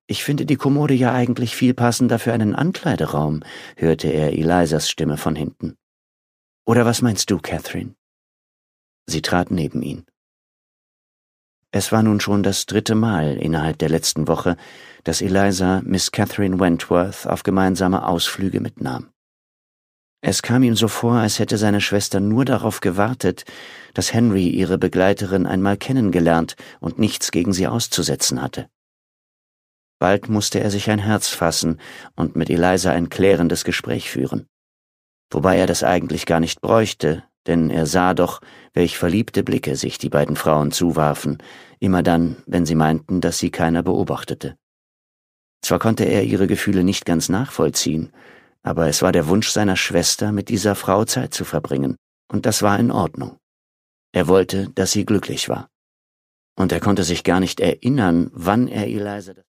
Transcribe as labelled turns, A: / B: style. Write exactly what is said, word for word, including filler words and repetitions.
A: »Ich finde die Kommode ja eigentlich viel passender für einen Ankleideraum«, hörte er Elisas Stimme von hinten. »Oder was meinst du, Catherine?« Sie trat neben ihn. Es war nun schon das dritte Mal innerhalb der letzten Woche, dass Eliza Miss Catherine Wentworth auf gemeinsame Ausflüge mitnahm. Es kam ihm so vor, als hätte seine Schwester nur darauf gewartet, dass Henry ihre Begleiterin einmal kennengelernt und nichts gegen sie auszusetzen hatte. Bald musste er sich ein Herz fassen und mit Eliza ein klärendes Gespräch führen. Wobei er das eigentlich gar nicht bräuchte, denn er sah doch, welch verliebte Blicke sich die beiden Frauen zuwarfen, immer dann, wenn sie meinten, dass sie keiner beobachtete. Zwar konnte er ihre Gefühle nicht ganz nachvollziehen, aber es war der Wunsch seiner Schwester, mit dieser Frau Zeit zu verbringen, und das war in Ordnung. Er wollte, dass sie glücklich war. Und er konnte sich gar nicht erinnern, wann er Eliza